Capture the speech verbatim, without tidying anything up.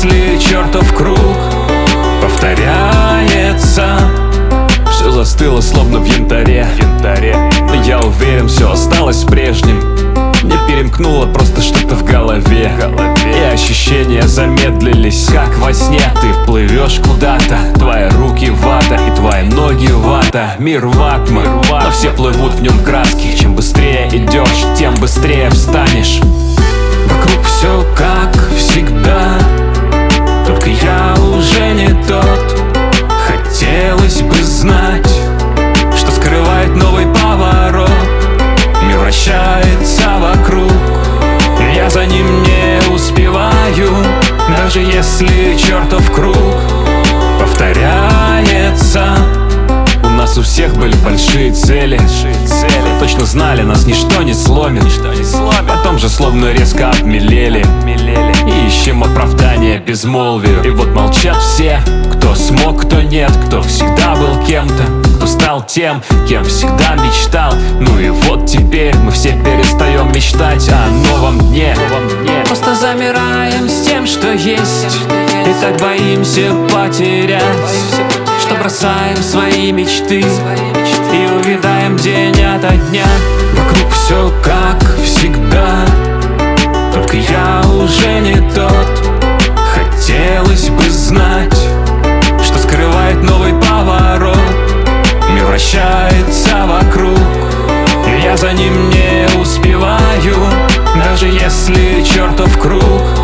если чертов круг повторяется. Все застыло, словно в янтаре, но я уверен, все осталось прежним. Не перемкнуло просто что-то в голове, и ощущения замедлились, как во сне. Ты плывешь куда-то, твои руки вата и твои ноги вата. Мир ватман, но все плывут в нем краски. Чем быстрее идешь, тем быстрее встанешь. Вокруг все как всегда, только я уже не тот. Хотелось бы знать, что скрывает новый поворот. Мир вращается вокруг, я за ним не успеваю. Даже если чертов круг повторяется. У нас у всех были большие цели, точно знали, нас ничто не сломит. Потом же словно резко обмелели и ищем оправдание безмолвию. И вот молчат все, кто смог, кто нет, кто всегда был кем-то, кто стал тем, кем всегда мечтал. Ну и вот теперь мы все перестаем мечтать о новом дне. Просто замираем с тем, что есть, и так боимся потерять, что бросаем свои мечты и увядаем день ото дня. Вокруг все как всегда, только я уже не тот. Хотелось бы знать, что скрывает новый поворот. Мир вращается вокруг, я за ним не успеваю. Даже если чертов круг